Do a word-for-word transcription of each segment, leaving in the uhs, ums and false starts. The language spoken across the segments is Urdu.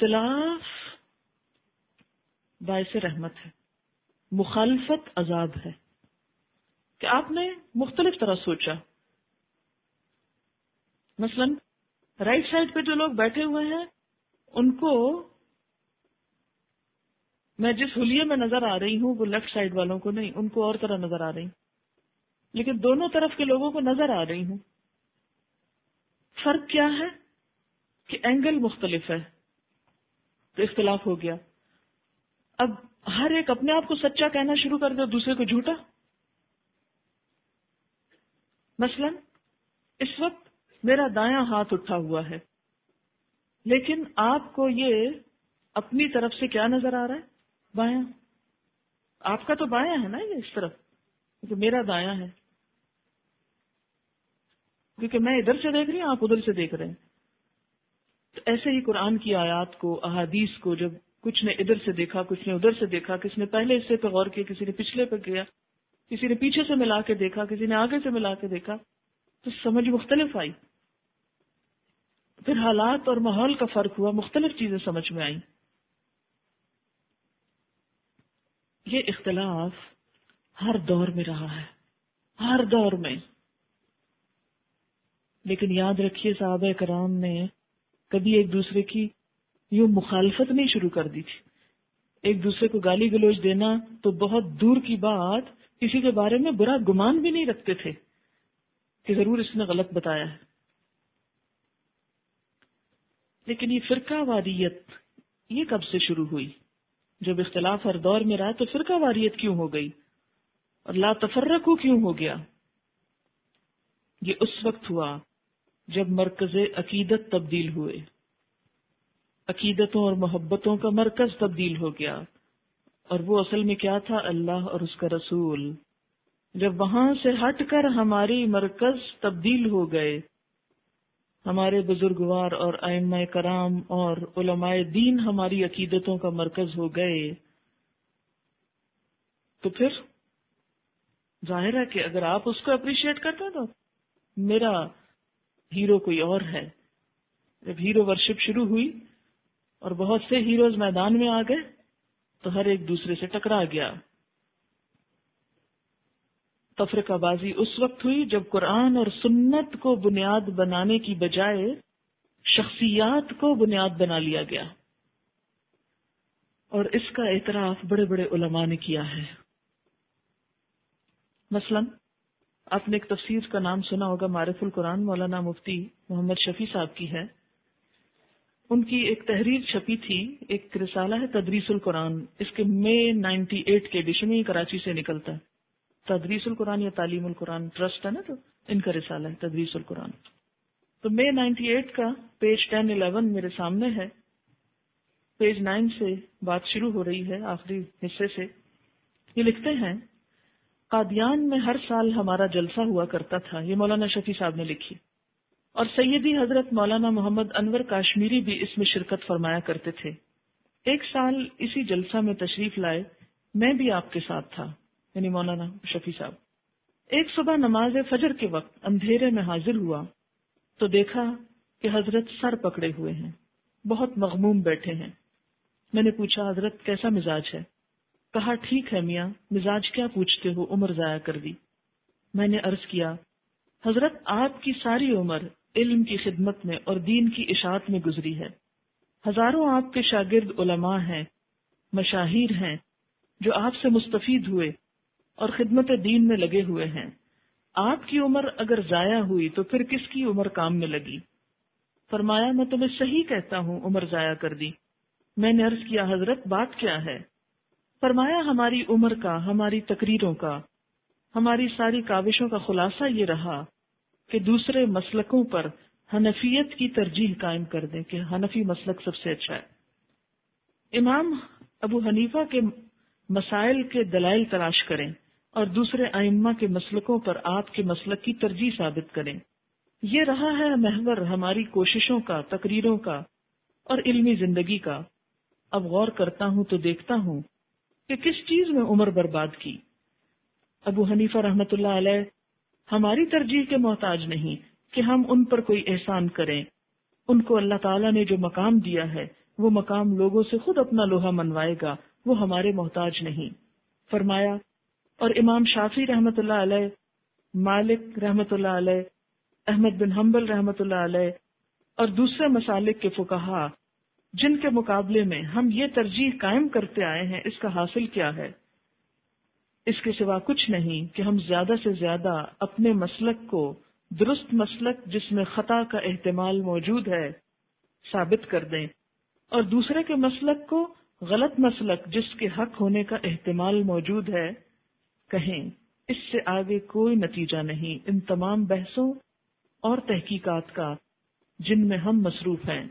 اختلاف باعث رحمت ہے، مخالفت عذاب ہے. کہ آپ نے مختلف طرح سوچا. مثلا رائٹ سائڈ پہ جو لوگ بیٹھے ہوئے ہیں ان کو میں جس حلیے میں نظر آ رہی ہوں وہ لیفٹ سائڈ والوں کو نہیں، ان کو اور طرح نظر آ رہی ہوں، لیکن دونوں طرف کے لوگوں کو نظر آ رہی ہوں. فرق کیا ہے کہ اینگل مختلف ہے تو اختلاف ہو گیا. اب ہر ایک اپنے آپ کو سچا کہنا شروع کر دے، دوسرے کو جھوٹا. مثلا اس وقت میرا دایاں ہاتھ اٹھا ہوا ہے، لیکن آپ کو یہ اپنی طرف سے کیا نظر آ رہا ہے؟ بایاں. آپ کا تو بایاں ہے نا، یہ اس طرف، کیونکہ میرا دایاں ہے، کیونکہ میں ادھر سے دیکھ رہی ہوں، آپ ادھر سے دیکھ رہے ہیں. تو ایسے ہی قرآن کی آیات کو، احادیث کو، جب کچھ نے ادھر سے دیکھا، کچھ نے ادھر سے دیکھا، کسی نے پہلے حصے پہ غور کیا، کسی نے پچھلے پہ کیا، کسی نے پیچھے سے ملا کے دیکھا، کسی نے آگے سے ملا کے دیکھا، تو سمجھ مختلف آئی. پھر حالات اور ماحول کا فرق ہوا، مختلف چیزیں سمجھ میں آئیں. یہ اختلاف ہر دور میں رہا ہے، ہر دور میں. لیکن یاد رکھیے صحابہ کرام نے کبھی ایک دوسرے کی یوں مخالفت نہیں شروع کر دی تھی. ایک دوسرے کو گالی گلوچ دینا تو بہت دور کی بات، کسی کے بارے میں برا گمان بھی نہیں رکھتے تھے کہ ضرور اس نے غلط بتایا ہے. لیکن یہ فرقہ واریت یہ کب سے شروع ہوئی؟ جب اختلاف ہر دور میں رہا تو فرقہ واریت کیوں ہو گئی اور لا تفرقو کیوں ہو گیا؟ یہ اس وقت ہوا جب مرکز عقیدت تبدیل ہوئے، عقیدتوں اور محبتوں کا مرکز تبدیل ہو گیا. اور وہ اصل میں کیا تھا؟ اللہ اور اس کا رسول. جب وہاں سے ہٹ کر ہماری مرکز تبدیل ہو گئے، ہمارے بزرگوار اور ائمہ کرام اور علماء دین ہماری عقیدتوں کا مرکز ہو گئے، تو پھر ظاہر ہے کہ اگر آپ اس کو اپریشیٹ کرتے تو میرا ہیرو کوئی اور ہے. جب ہیرو ورشپ شروع ہوئی اور بہت سے ہیروز میدان میں آ گئے تو ہر ایک دوسرے سے ٹکرا گیا. تفرقہ بازی اس وقت ہوئی جب قرآن اور سنت کو بنیاد بنانے کی بجائے شخصیات کو بنیاد بنا لیا گیا. اور اس کا اعتراف بڑے بڑے علماء نے کیا ہے. مثلا آپ نے ایک تفسیر کا نام سنا ہوگا، معرف القرآن، مولانا مفتی محمد شفیع صاحب کی ہے. ان کی ایک تحریر چھپی تھی، ایک رسالہ ہے تدریس القرآن. اس کے مئی نائنٹی ایٹ کے ایڈیشن میں کراچی سے نکلتا ہے. تدریس القرآن یا تعلیم القرآن ٹرسٹ ہے نا، تو ان کا رسالہ ہے تدریس القرآن. تو مئی نائنٹی ایٹ کا پیج ٹین الیون میرے سامنے ہے. پیج نائن سے بات شروع ہو رہی ہے، آخری حصے سے. یہ لکھتے ہیں، قادیان میں ہر سال ہمارا جلسہ ہوا کرتا تھا. یہ مولانا شفیع صاحب نے لکھی. اور سیدی حضرت مولانا محمد انور کاشمیری بھی اس میں شرکت فرمایا کرتے تھے. ایک سال اسی جلسہ میں تشریف لائے، میں بھی آپ کے ساتھ تھا، یعنی مولانا شفیع صاحب. ایک صبح نماز فجر کے وقت اندھیرے میں حاضر ہوا تو دیکھا کہ حضرت سر پکڑے ہوئے ہیں، بہت مغموم بیٹھے ہیں. میں نے پوچھا، حضرت کیسا مزاج ہے؟ کہا، ٹھیک ہے میاں، مزاج کیا پوچھتے ہو، عمر ضائع کر دی. میں نے عرض کیا، حضرت آپ کی ساری عمر علم کی خدمت میں اور دین کی اشاعت میں گزری ہے. ہزاروں آپ کے شاگرد علماء ہیں، مشاہیر ہیں جو آپ سے مستفید ہوئے اور خدمت دین میں لگے ہوئے ہیں. آپ کی عمر اگر ضائع ہوئی تو پھر کس کی عمر کام میں لگی؟ فرمایا، میں تمہیں صحیح کہتا ہوں، عمر ضائع کر دی. میں نے عرض کیا، حضرت بات کیا ہے؟ فرمایا، ہماری عمر کا، ہماری تقریروں کا، ہماری ساری کاوشوں کا خلاصہ یہ رہا کہ دوسرے مسلکوں پر حنفیت کی ترجیح قائم کر دیں کہ حنفی مسلک سب سے اچھا ہے. امام ابو حنیفہ کے مسائل کے دلائل تلاش کریں اور دوسرے ائمہ کے مسلکوں پر آپ کے مسلک کی ترجیح ثابت کریں. یہ رہا ہے محور ہماری کوششوں کا، تقریروں کا اور علمی زندگی کا. اب غور کرتا ہوں تو دیکھتا ہوں کہ کس چیز میں عمر برباد کی. ابو حنیفہ رحمت اللہ علیہ ہماری ترجیح کے محتاج نہیں کہ ہم ان پر کوئی احسان کریں. ان کو اللہ تعالیٰ نے جو مقام دیا ہے وہ مقام لوگوں سے خود اپنا لوہا منوائے گا، وہ ہمارے محتاج نہیں۔ فرمایا اور امام شافعی رحمت اللہ علیہ، مالک رحمت اللہ علیہ، احمد بن حنبل رحمت اللہ علیہ اور دوسرے مسالک کے فقہا جن کے مقابلے میں ہم یہ ترجیح قائم کرتے آئے ہیں، اس کا حاصل کیا ہے؟ اس کے سوا کچھ نہیں کہ ہم زیادہ سے زیادہ اپنے مسلک کو درست مسلک جس میں خطا کا احتمال موجود ہے ثابت کر دیں، اور دوسرے کے مسلک کو غلط مسلک جس کے حق ہونے کا احتمال موجود ہے کہیں۔ اس سے آگے کوئی نتیجہ نہیں ان تمام بحثوں اور تحقیقات کا جن میں ہم مصروف ہیں۔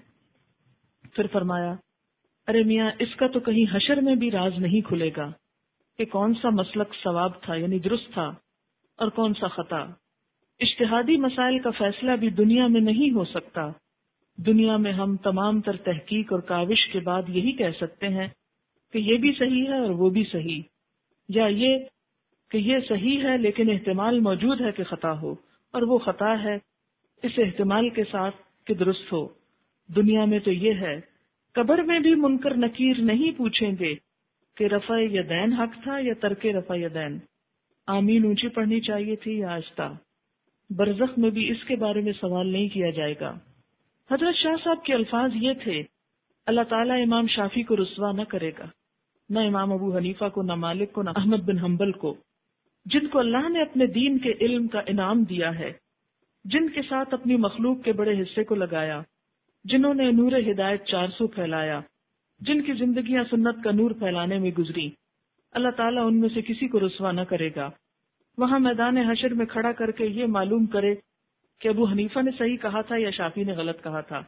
پھر فرمایا ارے میاں، اس کا تو کہیں حشر میں بھی راز نہیں کھلے گا کہ کون سا مسلک صواب تھا یعنی درست تھا اور کون سا خطا۔ اجتہادی مسائل کا فیصلہ بھی دنیا میں نہیں ہو سکتا۔ دنیا میں ہم تمام تر تحقیق اور کاوش کے بعد یہی کہہ سکتے ہیں کہ یہ بھی صحیح ہے اور وہ بھی صحیح، یا یہ کہ یہ صحیح ہے لیکن احتمال موجود ہے کہ خطا ہو، اور وہ خطا ہے اس احتمال کے ساتھ کہ درست ہو۔ دنیا میں تو یہ ہے، قبر میں بھی منکر نکیر نہیں پوچھیں گے کہ رفع یدین حق تھا یا ترک رفع یدین، آمین اونچی پڑھنی چاہیے تھی یا آہستہ۔ برزخ میں بھی اس کے بارے میں سوال نہیں کیا جائے گا۔ حضرت شاہ صاحب کے الفاظ یہ تھے، اللہ تعالیٰ امام شافعی کو رسوا نہ کرے گا، نہ امام ابو حنیفہ کو، نہ مالک کو، نہ احمد بن حنبل کو، جن کو اللہ نے اپنے دین کے علم کا انعام دیا ہے، جن کے ساتھ اپنی مخلوق کے بڑے حصے کو لگایا، جنہوں نے نور ہدایت چار سو پھیلایا، جن کی زندگیاں سنت کا نور پھیلانے میں گزری۔ اللہ تعالیٰ ان میں سے کسی کو رسوا نہ کرے گا۔ وہاں میدان حشر میں کھڑا کر کے یہ معلوم کرے کہ ابو حنیفہ نے صحیح کہا تھا یا شافعی نے غلط کہا تھا،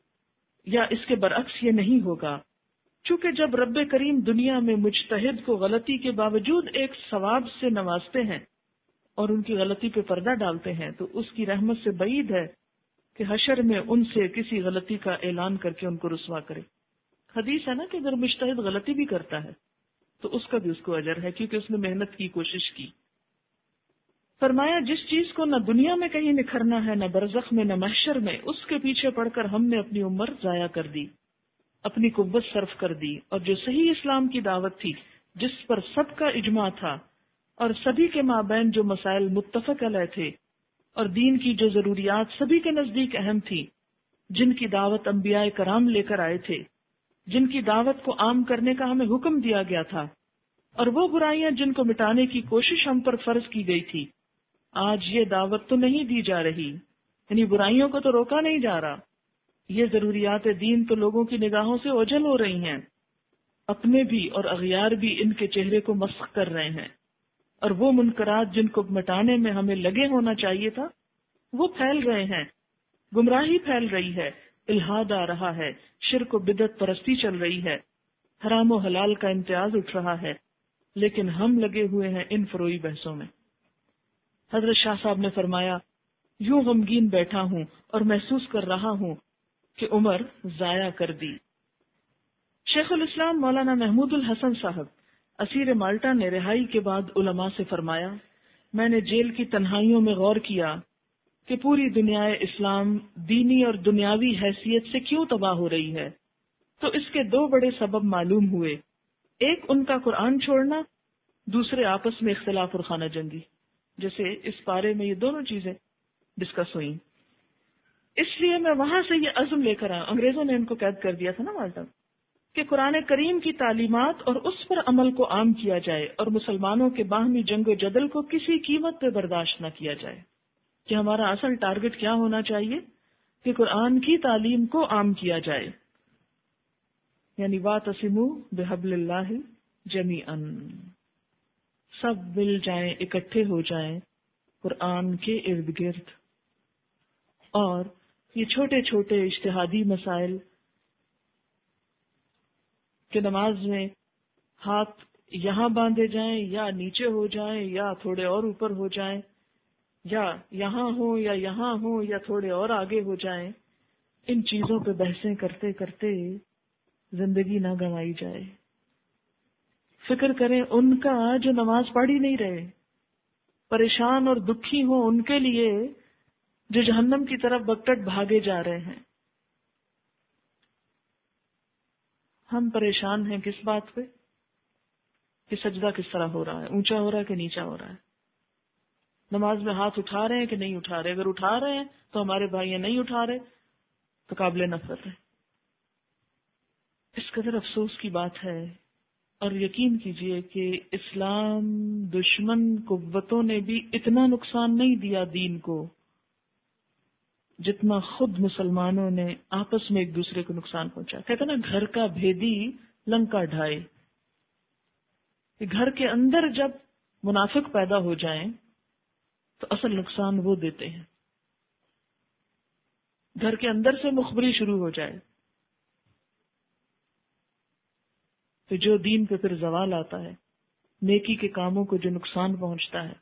یا اس کے برعکس یہ نہیں ہوگا، چونکہ جب رب کریم دنیا میں مجتہد کو غلطی کے باوجود ایک ثواب سے نوازتے ہیں اور ان کی غلطی پہ پردہ ڈالتے ہیں، تو اس کی رحمت سے بعید ہے کہ حشر میں ان سے کسی غلطی کا اعلان کر کے ان کو رسوا کرے۔ حدیث ہے نا کہ اگر مجتہد غلطی بھی کرتا ہے تو اس کا بھی اس کو اجر ہے، کیونکہ اس نے محنت کی، کوشش کی۔ فرمایا جس چیز کو نہ دنیا میں کہیں نکھرنا ہے، نہ برزخ میں، نہ محشر میں، اس کے پیچھے پڑ کر ہم نے اپنی عمر ضائع کر دی، اپنی قوت صرف کر دی، اور جو صحیح اسلام کی دعوت تھی جس پر سب کا اجماع تھا اور سبھی کے مابین جو مسائل متفق علیہ تھے، اور دین کی جو ضروریات سبھی کے نزدیک اہم تھی، جن کی دعوت انبیاء کرام لے کر آئے تھے، جن کی دعوت کو عام کرنے کا ہمیں حکم دیا گیا تھا، اور وہ برائیاں جن کو مٹانے کی کوشش ہم پر فرض کی گئی تھی، آج یہ دعوت تو نہیں دی جا رہی، یعنی برائیوں کو تو روکا نہیں جا رہا، یہ ضروریات دین تو لوگوں کی نگاہوں سے اوجھل ہو رہی ہیں، اپنے بھی اور اغیار بھی ان کے چہرے کو مسخ کر رہے ہیں، اور وہ منکرات جن کو مٹانے میں ہمیں لگے ہونا چاہیے تھا وہ پھیل رہے ہیں، گمراہی پھیل رہی ہے، الحاد آ رہا ہے، شرک و بدعت پرستی چل رہی ہے، حرام و حلال کا امتیاز اٹھ رہا ہے، لیکن ہم لگے ہوئے ہیں ان فروئی بحثوں میں۔ حضرت شاہ صاحب نے فرمایا یوں غمگین بیٹھا ہوں اور محسوس کر رہا ہوں کہ عمر ضائع کر دی۔ شیخ الاسلام مولانا محمود الحسن صاحب اسیر مالٹا نے رہائی کے بعد علماء سے فرمایا، میں نے جیل کی تنہائیوں میں غور کیا کہ پوری دنیا اسلام دینی اور دنیاوی حیثیت سے کیوں تباہ ہو رہی ہے، تو اس کے دو بڑے سبب معلوم ہوئے، ایک ان کا قرآن چھوڑنا، دوسرے آپس میں اختلاف اور خانہ جنگی، جیسے اس پارے میں یہ دونوں چیزیں ڈسکس ہوئیں۔ اس لیے میں وہاں سے یہ عزم لے کر آیا، انگریزوں نے ان کو قید کر دیا تھا نا مالٹا، کہ قرآن کریم کی تعلیمات اور اس پر عمل کو عام کیا جائے، اور مسلمانوں کے باہمی جنگ و جدل کو کسی قیمت پہ برداشت نہ کیا جائے، کہ ہمارا اصل ٹارگٹ کیا ہونا چاہیے کہ قرآن کی تعلیم کو عام کیا جائے، یعنی وَاعْتَصِمُوا بِحَبْلِ اللَّهِ جَمِيعًا، سب مل جائیں، اکٹھے ہو جائیں قرآن کے ارد گرد، اور یہ چھوٹے چھوٹے اجتہادی مسائل کہ نماز میں ہاتھ یہاں باندھے جائیں یا نیچے ہو جائیں یا تھوڑے اور اوپر ہو جائیں، یا یہاں ہو یا یہاں ہو یا تھوڑے اور آگے ہو جائیں، ان چیزوں پہ بحثیں کرتے کرتے زندگی نہ گنوائی جائے۔ فکر کریں ان کا جو نماز پڑھ ہی نہیں رہے، پریشان اور دکھی ہوں ان کے لیے جو جہنم کی طرف بکٹٹ بھاگے جا رہے ہیں۔ ہم پریشان ہیں کس بات پہ کہ سجدہ کس طرح ہو رہا ہے، اونچا ہو رہا ہے کہ نیچا ہو رہا ہے، نماز میں ہاتھ اٹھا رہے ہیں کہ نہیں اٹھا رہے، اگر اٹھا رہے ہیں تو ہمارے بھائی ہیں، نہیں اٹھا رہے تو قابل نفرت ہے۔ اس قدر افسوس کی بات ہے، اور یقین کیجئے کہ اسلام دشمن قوتوں نے بھی اتنا نقصان نہیں دیا دین کو جتنا خود مسلمانوں نے آپس میں ایک دوسرے کو نقصان پہنچا۔ کہتے ہیں نا، گھر کا بھیدی لنکا ڈھائے، کہ گھر کے اندر جب منافق پیدا ہو جائیں تو اصل نقصان وہ دیتے ہیں۔ گھر کے اندر سے مخبری شروع ہو جائے تو جو دین پہ پھر زوال آتا ہے، نیکی کے کاموں کو جو نقصان پہنچتا ہے،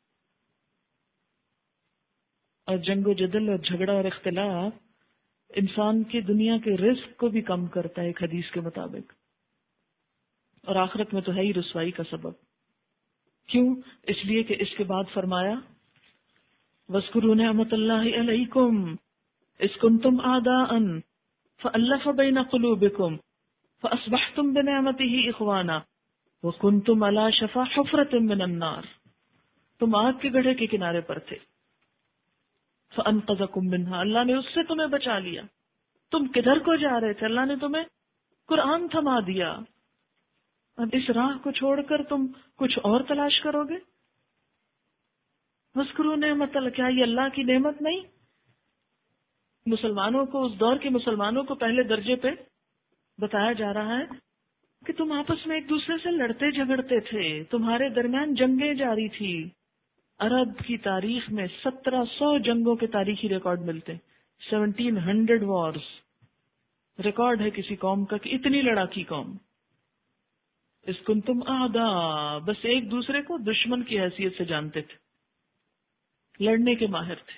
اور جنگ و جدل اور جھگڑا اور اختلاف انسان کی دنیا کے رزق کو بھی کم کرتا ہے ایک حدیث کے مطابق، اور آخرت میں تو ہے ہی رسوائی کا سبب۔ کیوں؟ اس لیے کہ اس کے بعد فرمایا وَاذْكُرُوا نِعْمَتَ اللَّهِ عَلَيْكُمْ إِذْ كُنْتُمْ أَعْدَاءً فَأَلَّفَ بَيْنَ قُلُوبِكُمْ فَأَصْبَحْتُمْ بِنِعْمَتِهِ إِخْوَانًا وَكُنْتُمْ عَلَى شَفَا حُفْرَةٍ مِّنَ النَّارِ، تم آگ کے گڑھے کے کنارے پر تھے، فَأَنْقَذَكُم مِّنْهَا، اللہ نے اس سے تمہیں بچا لیا۔ تم کدھر کو جا رہے تھے، اللہ نے تمہیں قرآن تھما دیا، اب اس راہ کو چھوڑ کر تم کچھ اور تلاش کرو گے؟ وَاذْكُرُوا نِعْمَتَ اللَّهِ، کیا یہ اللہ کی نعمت نہیں؟ مسلمانوں کو، اس دور کے مسلمانوں کو پہلے درجے پہ بتایا جا رہا ہے کہ تم آپس میں ایک دوسرے سے لڑتے جھگڑتے تھے، تمہارے درمیان جنگیں جاری تھی۔ عرب کی تاریخ میں سترہ سو جنگوں کے تاریخی ریکارڈ ملتے ہیں، سیونٹین ہنڈریڈ وارز ریکارڈ ہے کسی قوم کا، کہ اتنی لڑاکی قوم۔ اس کنتم اعداء، بس ایک دوسرے کو دشمن کی حیثیت سے جانتے تھے، لڑنے کے ماہر تھے۔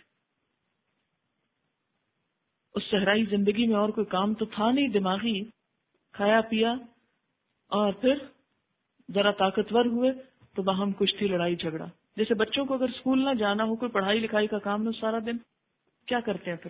اس صحرائی زندگی میں اور کوئی کام تو تھا نہیں دماغی، کھایا پیا اور پھر ذرا طاقتور ہوئے تو باہم کشتی، لڑائی جھگڑا۔ جیسے بچوں کو اگر اسکول نہ جانا ہو، کوئی پڑھائی لکھائی کا کام نہ، سارا دن کیا کرتے ہیں پھر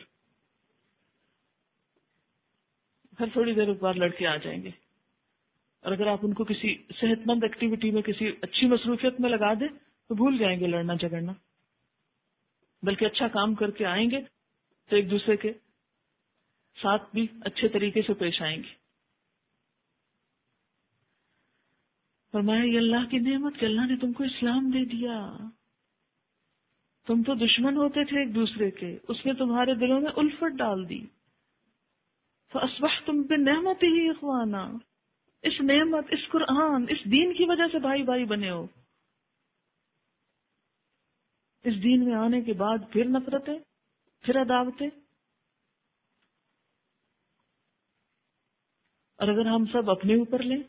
پھر تھوڑی دیر بعد لڑکے آ جائیں گے، اور اگر آپ ان کو کسی صحت مند ایکٹیویٹی میں، کسی اچھی مصروفیت میں لگا دیں تو بھول جائیں گے لڑنا جھگڑنا، بلکہ اچھا کام کر کے آئیں گے تو ایک دوسرے کے ساتھ بھی اچھے طریقے سے پیش آئیں گے۔ فرمایا یہ اللہ کی نعمت کہ اللہ نے تم کو اسلام دے دیا، تم تو دشمن ہوتے تھے ایک دوسرے کے، اس نے تمہارے دلوں میں الفت ڈال دی۔ فَأَصْبَحْتُمْ بِنِعْمَتِهِ إِخْوَانًا، اس نعمت، اس قرآن، اس دین کی وجہ سے بھائی بھائی بنے ہو۔ اس دین میں آنے کے بعد پھر نفرتیں، پھر عداوتیں۔ اور اگر ہم سب اپنے اوپر لیں،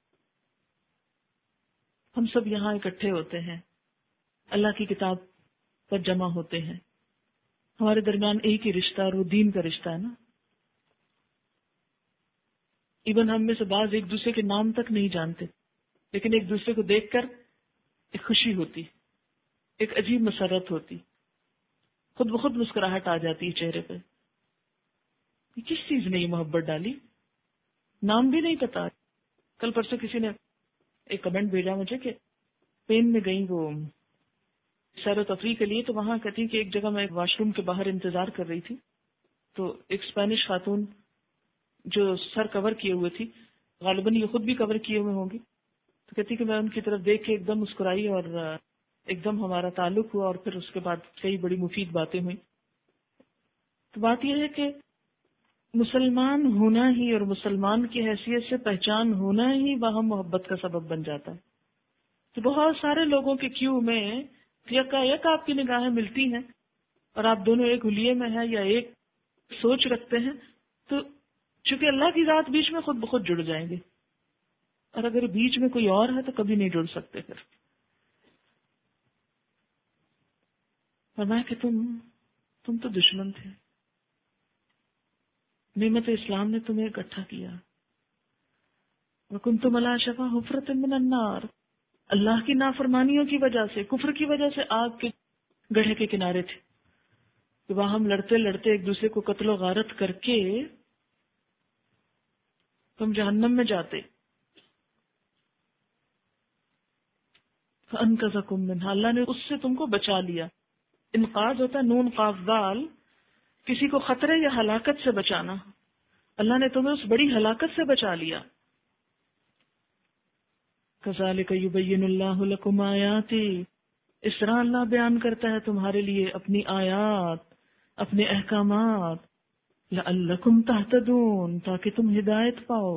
ہم سب یہاں اکٹھے ہوتے ہیں، اللہ کی کتاب پر جمع ہوتے ہیں، ہمارے درمیان ایک ہی رشتہ، اور وہ دین کا رشتہ ہے نا۔ ایون ہم میں سے بعض ایک دوسرے کے نام تک نہیں جانتے، لیکن ایک دوسرے کو دیکھ کر ایک خوشی ہوتی، ایک عجیب مسرت ہوتی، خود بخود مسکراہٹ آ جاتی ہے چہرے پہ۔ یہ کس چیز نے یہ محبت ڈالی؟ نام بھی نہیں پتا۔ کل پرسوں کسی نے ایک کمنٹ بھیجا مجھے کہ اسپین میں گئی وہ سیر و تفریح کے لیے، تو وہاں کہتی کہ ایک جگہ میں واش روم کے باہر انتظار کر رہی تھی، تو ایک اسپینش خاتون جو سر کور کیے ہوئے تھی، غالباً یہ خود بھی کور کیے ہوئے ہوں گی، تو کہتی کہ میں ان کی طرف دیکھ کے ایک دم مسکرائی، اور ایک دم ہمارا تعلق ہوا، اور پھر اس کے بعد کئی بڑی مفید باتیں ہوئیں۔ تو بات یہ ہے کہ مسلمان ہونا ہی اور مسلمان کی حیثیت سے پہچان ہونا ہی باہم محبت کا سبب بن جاتا ہے۔ تو بہت سارے لوگوں کے کیو میں یکا یک آپ کی نگاہیں ملتی ہیں، اور آپ دونوں ایک حلیے میں ہیں یا ایک سوچ رکھتے ہیں، تو چونکہ اللہ کی ذات بیچ میں خود بخود جڑ جائیں گے، اور اگر بیچ میں کوئی اور ہے تو کبھی نہیں جڑ سکتے۔ پھر فرمایا کہ تم تم تو دشمن تھے، نعمت اسلام نے تمہیں اکٹھا کیا۔ وَكُنْتُمْ عَلَىٰ شَفَا حُفْرَةٍ مِّنَ النَّارِ، اللہ کی نافرمانیوں کی وجہ سے، کفر کی وجہ سے آگ کے گڑھے کے کنارے تھے، کہ وہاں ہم لڑتے لڑتے ایک دوسرے کو قتل و غارت کر کے، تم جہنم میں جاتے. فَأَنْقَذَكُم مِّنْهَا، اللہ نے اس سے تم کو بچا لیا. انقاذ ہوتا ہے نون قاف دال، کسی کو خطرے یا ہلاکت سے بچانا. اللہ نے تمہیں اس بڑی ہلاکت سے بچا لیا. كَذَلِكَ يُبَيِّنُ اللَّهُ لَكُمْ آيَاتِهِ، اس طرح اللہ بیان کرتا ہے تمہارے لیے اپنی آیات، اپنے احکامات. لَعَلَّكُمْ تَهْتَدُونَ، تاکہ تم ہدایت پاؤ.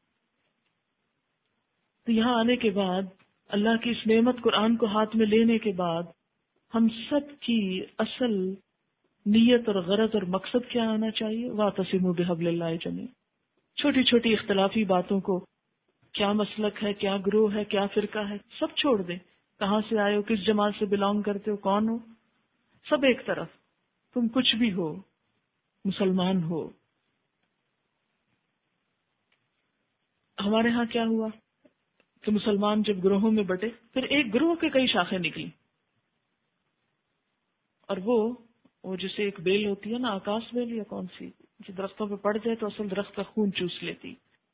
تو یہاں آنے کے بعد اللہ کی اس نعمت قرآن کو ہاتھ میں لینے کے بعد ہم سب کی اصل نیت اور غرض اور مقصد کیا آنا چاہیے؟ وَاعْتَصِمُوا بِحَبْلِ اللَّهِ جَمِيعًا. چھوٹی چھوٹی اختلافی باتوں کو، کیا مسلک ہے، کیا گروہ ہے، کیا فرقہ ہے، سب چھوڑ دیں. کہاں سے آئے ہو، کس جماعت سے بلانگ کرتے ہو، کون ہو، سب ایک طرف. تم کچھ بھی ہو، مسلمان ہو. ہمارے ہاں کیا ہوا کہ مسلمان جب گروہوں میں بٹے، پھر ایک گروہ کے کئی شاخیں نکلی، اور وہ وہ جیسے ایک بیل ہوتی ہے نا، آکاش بیل یا کون سی، جو درختوں پہ پڑ جائے تو اصل درخت کا خون چوس لیتی،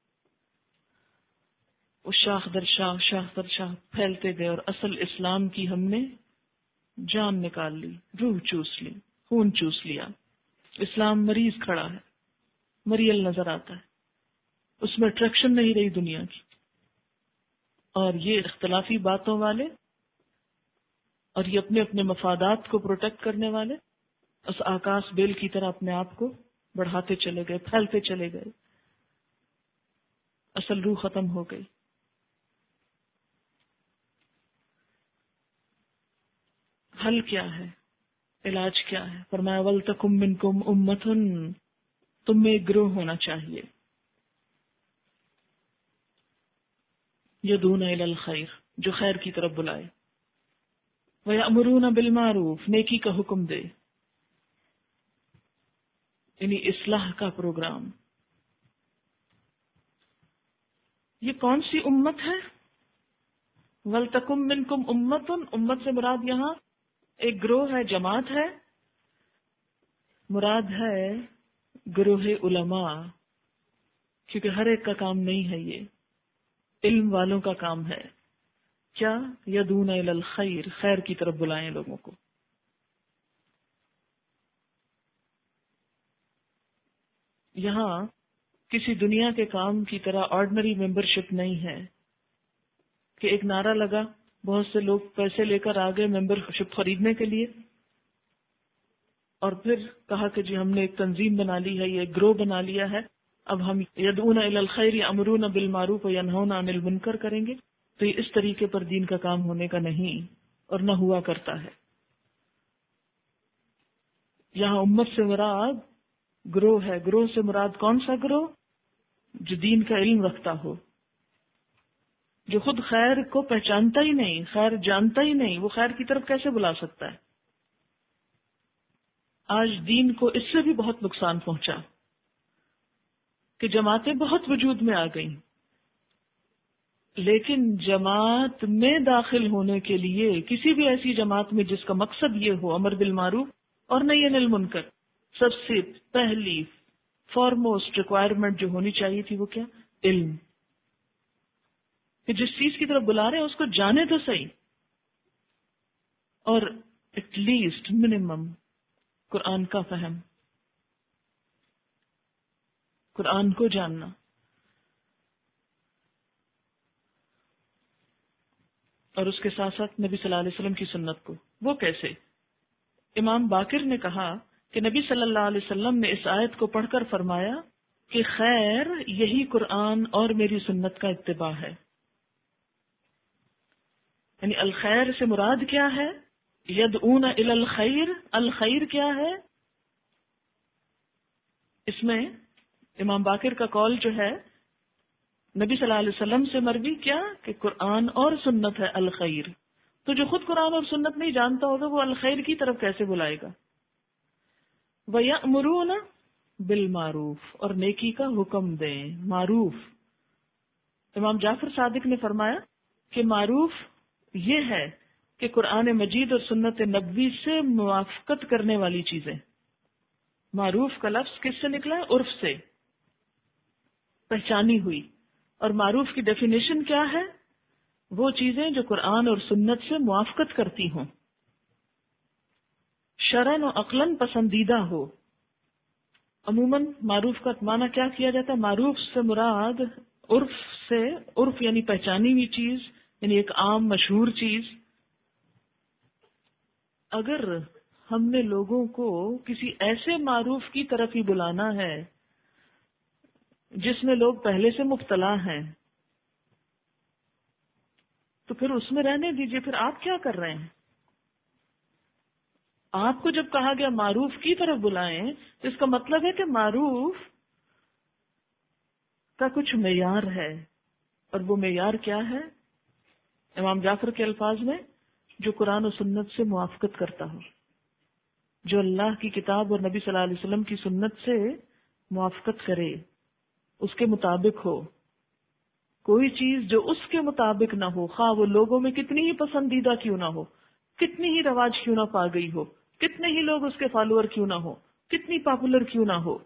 وہ شاخ در شاخ شاخ در شاخ پھیلتے گئے، اور اصل اسلام کی ہم نے جان نکال لی، روح چوس لی، خون چوس لیا. اسلام مریض کھڑا ہے، مریل نظر آتا ہے، اس میں اٹریکشن نہیں رہی دنیا کی. اور یہ اختلافی باتوں والے اور یہ اپنے اپنے مفادات کو پروٹیکٹ کرنے والے اس آکاش بیل کی طرح اپنے آپ کو بڑھاتے چلے گئے، پھیلتے چلے گئے. اصل روح ختم ہو گئی. حل کیا ہے، علاج کیا ہے؟ فرمایا وَلْتَكُم مِّنكُمْ أُمَّةٌ، تم میں ایک گروہ ہونا چاہیے. یدعون الی الخیر، جو خیر کی طرف بلائے. وَیَأْمُرُونَ بِالْمَعْرُوفِ، نیکی کا حکم دے، یعنی اصلاح کا پروگرام. یہ کون سی امت ہے؟ وَلْتَكُم مِّنكُمْ أُمَّةٌ، امت سے مراد یہاں ایک گروہ ہے، جماعت ہے. مراد ہے گروہ علماء، کیونکہ ہر ایک کا کام نہیں ہے، یہ علم والوں کا کام ہے. کیا؟ یدعون الی الخیر، خیر کی طرف بلائیں لوگوں کو. یہاں کسی دنیا کے کام کی طرح آرڈنری ممبرشپ نہیں ہے کہ ایک نعرہ لگا، بہت سے لوگ پیسے لے کر آ گئے ممبرشپ خریدنے کے لیے، اور پھر کہا کہ جی ہم نے ایک تنظیم بنا لی ہے، یہ ایک گروہ بنا لیا ہے، اب ہم یدعون الی الخیر یأمرون بالمعروف وینہون عن المنکر کریں گے. تو یہ اس طریقے پر دین کا کام ہونے کا نہیں، اور نہ ہوا کرتا ہے. یہاں امت سے مراد گروہ ہے. گروہ سے مراد کون سا گروہ؟ جو دین کا علم رکھتا ہو، جو خود خیر کو پہچانتا ہی نہیں، خیر جانتا ہی نہیں، وہ خیر کی طرف کیسے بلا سکتا ہے؟ آج دین کو اس سے بھی بہت نقصان پہنچا کہ جماعتیں بہت وجود میں آ گئیں، لیکن جماعت میں داخل ہونے کے لیے، کسی بھی ایسی جماعت میں جس کا مقصد یہ ہو امر بالمعروف اور نہی عن المنکر، سب سے پہلی فارموسٹ ریکوائرمنٹ جو ہونی چاہیے تھی وہ کیا؟ علم. کہ جس چیز کی طرف بلا رہے ہیں اس کو جانے تو صحیح، اور ایٹ لیسٹ منیمم قرآن کا فہم، قرآن کو جاننا. اور اس کے ساتھ ساتھ نبی صلی اللہ علیہ وسلم کی سنت کو. وہ کیسے؟ امام باقر نے کہا کہ نبی صلی اللہ علیہ وسلم نے اس آیت کو پڑھ کر فرمایا کہ خیر یہی قرآن اور میری سنت کا اتباع ہے. یعنی الخیر سے مراد کیا ہے؟ یدعون الی الخیر. الخیر کیا ہے؟ اس میں امام باقر کا قول جو ہے نبی صلی اللہ علیہ وسلم سے مروی کیا کہ قرآن اور سنت ہے الخیر. تو جو خود قرآن اور سنت نہیں جانتا ہوگا وہ الخیر کی طرف کیسے بلائے گا؟ وَيَأْمُرُونَ بِالْمَعْرُوفِ، اور نیکی کا حکم دیں. معروف، امام جعفر صادق نے فرمایا کہ معروف یہ ہے کہ قرآن مجید اور سنت نبوی سے موافقت کرنے والی چیزیں. معروف کا لفظ کس سے نکلا ہے؟ عرف سے. پہچانی ہوئی. اور معروف کی ڈیفینیشن کیا ہے؟ وہ چیزیں جو قرآن اور سنت سے موافقت کرتی ہوں، شرعن و عقلاً پسندیدہ ہو. عموماً معروف کا معنی کیا کیا جاتا ہے؟ معروف سے مراد عرف سے، عرف یعنی پہچانی ہوئی چیز، یعنی ایک عام مشہور چیز. اگر ہم نے لوگوں کو کسی ایسے معروف کی طرف ہی بلانا ہے جس میں لوگ پہلے سے مبتلا ہیں، تو پھر اس میں رہنے دیجئے. پھر آپ کیا کر رہے ہیں؟ آپ کو جب کہا گیا معروف کی طرف بلائیں تو اس کا مطلب ہے کہ معروف کا کچھ معیار ہے. اور وہ معیار کیا ہے؟ امام جعفر کے الفاظ میں، جو قرآن و سنت سے موافقت کرتا ہو، جو اللہ کی کتاب اور نبی صلی اللہ علیہ وسلم کی سنت سے موافقت کرے، اس کے مطابق ہو. کوئی چیز جو اس کے مطابق نہ ہو، خواہ وہ لوگوں میں کتنی ہی پسندیدہ کیوں نہ ہو، کتنی ہی رواج کیوں نہ پا گئی ہو، کتنے ہی لوگ اس کے فالوور کیوں نہ ہو، کتنی پاپولر کیوں نہ ہو،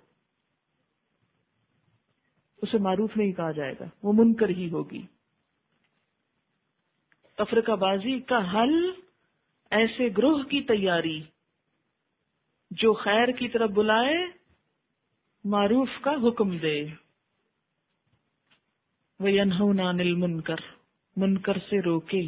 اسے معروف نہیں کہا جائے گا، وہ منکر ہی ہوگی. تفرقہ بازی کا حل ایسے گروہ کی تیاری جو خیر کی طرف بلائے، معروف کا حکم دے. وَيَنْهَوْنَ عَنِ الْمُنْكَرِ، منکر سے روکے.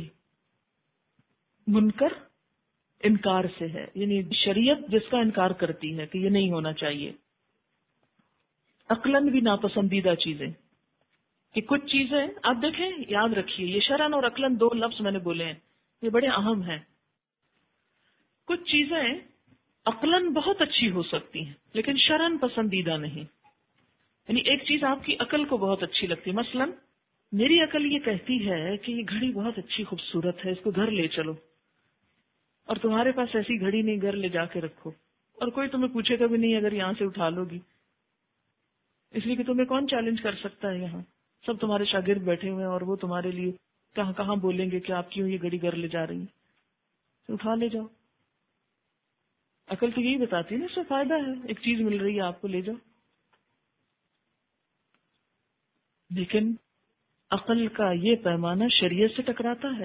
منکر انکار سے ہے، یعنی شریعت جس کا انکار کرتی ہے کہ یہ نہیں ہونا چاہیے. عقلاً بھی ناپسندیدہ چیزیں، کہ کچھ چیزیں آپ دیکھیں، یاد رکھیے، یہ شرعن اور عقلاً دو لفظ میں نے بولے ہیں، یہ بڑے اہم ہیں. کچھ چیزیں عقلاً بہت اچھی ہو سکتی ہیں لیکن شرعن پسندیدہ نہیں. یعنی ایک چیز آپ کی عقل کو بہت اچھی لگتی ہے، مثلاً میری عقل یہ کہتی ہے کہ یہ گھڑی بہت اچھی خوبصورت ہے، اس کو گھر لے چلو. اور تمہارے پاس ایسی گھڑی نہیں، گھر لے جا کے رکھو، اور کوئی تمہیں پوچھے گا بھی نہیں اگر یہاں سے اٹھا لو گی، اس لیے کہ تمہیں کون چیلنج کر سکتا ہے. یہاں سب تمہارے شاگرد بیٹھے ہوئے ہیں اور وہ تمہارے لیے کہاں کہاں بولیں گے کہ آپ کیوں یہ گھڑی گھر لے جا رہی ہیں، تو اٹھا لے جاؤ. عقل تو یہی بتاتی ہے نا، اس سے فائدہ ہے، ایک چیز مل رہی ہے آپ کو، لے جاؤ. لیکن عقل کا یہ پیمانہ شریعت سے ٹکراتا ہے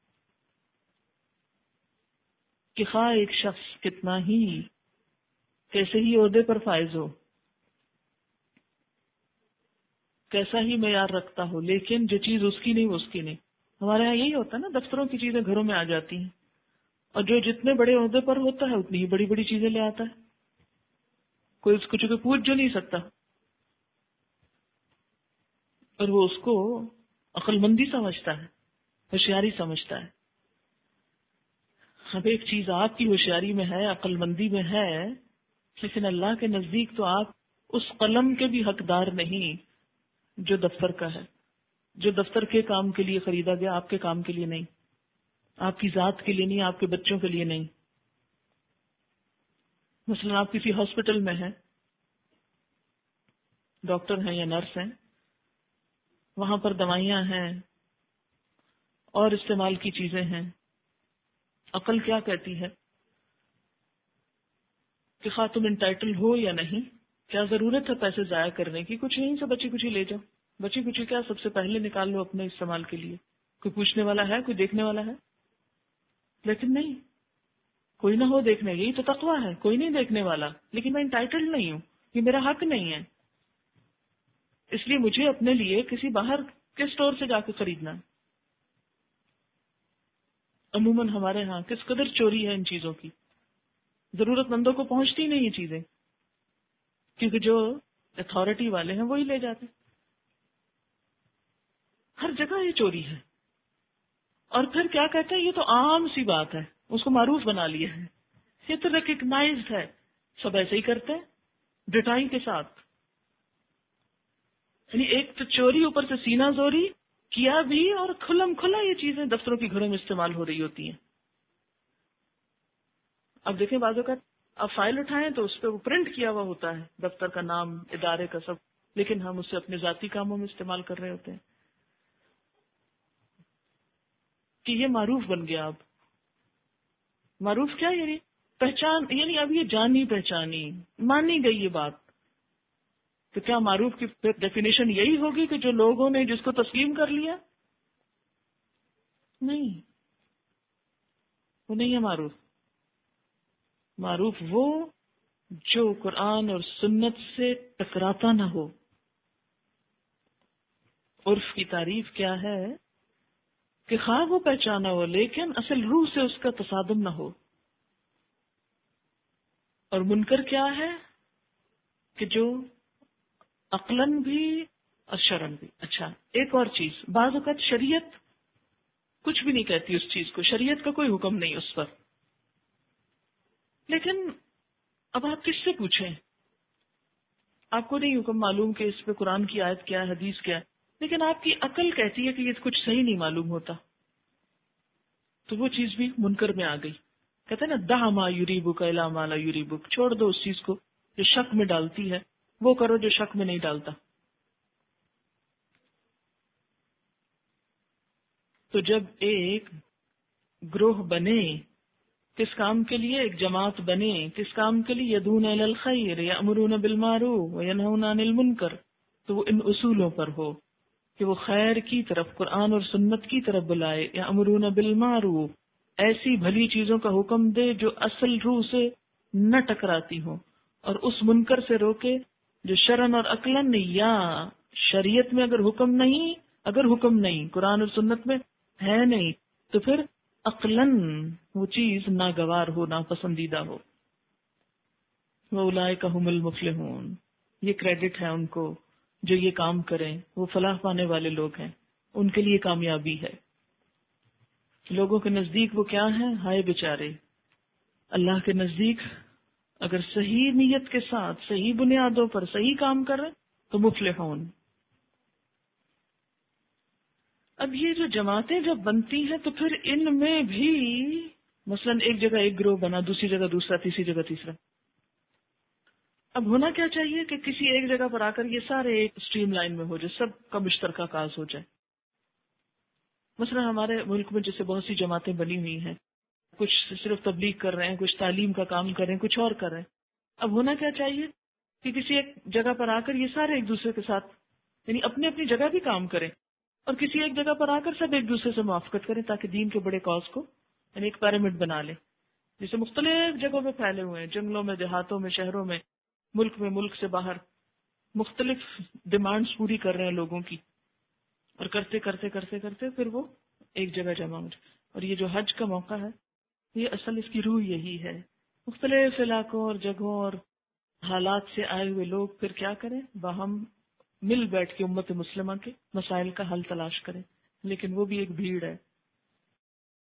کہ خواہ ایک شخص کتنا ہی کیسے ہی عہدے پر فائز ہو، کیسا ہی معیار رکھتا ہو، لیکن جو چیز اس کی نہیں وہ اس کی نہیں. ہمارے یہاں یہی ہوتا ہے نا، دفتروں کی چیزیں گھروں میں آ جاتی ہیں، اور جو جتنے بڑے عہدے پر ہوتا ہے اتنی ہی بڑی بڑی چیزیں لے آتا ہے. کوئی اس کو چونکہ پوچھ جو نہیں سکتا، اور وہ اس کو عقل مندی سمجھتا ہے، ہوشیاری سمجھتا ہے. اب ایک چیز آپ کی ہوشیاری میں ہے، عقل مندی میں ہے، لیکن اللہ کے نزدیک تو آپ اس قلم کے بھی حقدار نہیں جو دفتر کا ہے، جو دفتر کے کام کے لیے خریدا گیا، آپ کے کام کے لیے نہیں، آپ کی ذات کے لیے نہیں، آپ کے بچوں کے لیے نہیں. مثلا آپ کسی ہاسپٹل میں ہیں، ڈاکٹر ہیں یا نرس ہیں، وہاں پر دوائیاں ہیں اور استعمال کی چیزیں ہیں. عقل کیا کہتی ہے کہ خواہ تم انٹائٹل ہو یا نہیں، کیا ضرورت ہے پیسے ضائع کرنے کی، کچھ یہیں سے بچی کچھ لے جاؤ. بچی کچھ کیا سب سے پہلے نکال لو اپنے استعمال کے لیے. کوئی پوچھنے والا ہے، کوئی دیکھنے والا ہے؟ لیکن نہیں، کوئی نہ ہو دیکھنے، یہی تو تقویٰ ہے. کوئی نہیں دیکھنے والا، لیکن میں انٹائٹل نہیں ہوں، یہ میرا حق نہیں ہے، اس لیے مجھے اپنے لیے کسی باہر کے اسٹور سے جا کے خریدنا. عموماً ہمارے ہاں کس قدر چوری ہے ان چیزوں کی، ضرورت مندوں کو پہنچتی نہیں یہ چیزیں، کیونکہ جو اتھارٹی والے ہیں وہی لے جاتے. ہر جگہ یہ چوری ہے. اور پھر کیا کہتے ہیں، یہ تو عام سی بات ہے، اس کو معروف بنا لیا ہے، یہ تو ریکگنائزڈ ہے، سب ایسے ہی کرتے ہیں ڈٹائی کے ساتھ. یعنی ایک تو چوری، اوپر سے سینہ زوری کیا بھی، اور کھلم کھلا یہ چیزیں دفتروں کی گھروں میں استعمال ہو رہی ہوتی ہیں. اب دیکھیں بعض اوقات آپ فائل اٹھائیں تو اس پہ وہ پرنٹ کیا ہوا ہوتا ہے دفتر کا نام، ادارے کا سب، لیکن ہم اسے اپنے ذاتی کاموں میں استعمال کر رہے ہوتے ہیں. کہ یہ معروف بن گیا. اب معروف کیا، یعنی پہچان، یعنی اب یہ جانی پہچانی، مانی گئی یہ بات تو کیا معروف کی ڈیفینیشن یہی ہوگی کہ جو لوگوں نے جس کو تسلیم کر لیا؟ نہیں، وہ نہیں ہے معروف. معروف وہ جو قرآن اور سنت سے ٹکراتا نہ ہو. عرف کی تعریف کیا ہے کہ خواہ وہ پہچانا ہو لیکن اصل روح سے اس کا تصادم نہ ہو. اور منکر کیا ہے کہ جو عقلاً بھی اور شرعاً بھی. اچھا، ایک اور چیز، بعض اوقات شریعت کچھ بھی نہیں کہتی اس چیز کو، شریعت کا کوئی حکم نہیں اس پر، لیکن اب آپ کس سے پوچھیں؟ آپ کو نہیں حکم معلوم کہ اس پہ قرآن کی آیت کیا ہے، حدیث کیا ہے، لیکن آپ کی عقل کہتی ہے کہ یہ کچھ صحیح نہیں معلوم ہوتا، تو وہ چیز بھی منکر میں آ گئی. کہتے ہیں نا دع ما یریبک الی ما لا یریبک، چھوڑ دو اس چیز کو جو شک میں ڈالتی ہے، وہ کرو جو شک میں نہیں ڈالتا. تو جب ایک گروہ بنے، کس کام کے لیے؟ ایک جماعت بنے، کس کام کے لیے؟ یدعون الی الخیر یأمرون بالمعروف وینہون عن المنکر، تو وہ ان اصولوں پر ہو کہ وہ خیر کی طرف، قرآن اور سنت کی طرف بلائے. یأمرون بالمعروف، ایسی بھلی چیزوں کا حکم دے جو اصل روح سے نہ ٹکراتی ہوں، اور اس منکر سے روکے جو شرعاً اور عقلاً، یا شریعت میں اگر حکم نہیں، اگر حکم نہیں قرآن اور سنت میں ہے نہیں، تو پھر عقلاً وہ چیز ناگوار ہو، ناپسندیدہ ہو. وَأُولَئِكَ هُمُ الْمُفْلِحُونَ، یہ کریڈٹ ہے ان کو جو یہ کام کریں، وہ فلاح پانے والے لوگ ہیں، ان کے لیے کامیابی ہے. لوگوں کے نزدیک وہ کیا ہیں؟ ہائے بیچارے. اللہ کے نزدیک اگر صحیح نیت کے ساتھ، صحیح بنیادوں پر صحیح کام کریں تو مفلحون. اب یہ جو جماعتیں جب بنتی ہیں تو پھر ان میں بھی مثلاً ایک جگہ ایک گروہ بنا، دوسری جگہ دوسرا، تیسری جگہ تیسرا. اب ہونا کیا چاہیے کہ کسی ایک جگہ پر آ کر یہ سارے ایک اسٹریم لائن میں ہو جائے، سب کا مشترکہ کاز ہو جائے. مثلا ہمارے ملک میں جیسے بہت سی جماعتیں بنی ہوئی ہیں، کچھ صرف تبلیغ کر رہے ہیں، کچھ تعلیم کا کام کر رہے ہیں، کچھ اور کر رہے ہیں. اب ہونا کیا چاہیے کہ کسی ایک جگہ پر آ کر یہ سارے ایک دوسرے کے ساتھ، یعنی اپنی اپنی جگہ بھی کام کریں، اور کسی ایک جگہ پر آ کر سب ایک دوسرے سے موافقت کریں، تاکہ دین کے بڑے کاز کو، یعنی ایک پیرامڈ بنا لیں. جیسے مختلف جگہوں میں پھیلے ہوئے ہیں، جنگلوں میں، دیہاتوں میں، شہروں میں، ملک میں، ملک سے باہر، مختلف ڈیمانڈز پوری کر رہے ہیں لوگوں کی، اور کرتے کرتے کرتے کرتے پھر وہ ایک جگہ جمع ہو جائے. اور یہ جو حج کا موقع ہے، یہ اصل اس کی روح یہی ہے. مختلف علاقوں اور جگہوں اور حالات سے آئے ہوئے لوگ پھر کیا کریں؟ باہم مل بیٹھ کے امت مسلمہ کے مسائل کا حل تلاش کریں. لیکن وہ بھی ایک بھیڑ ہے،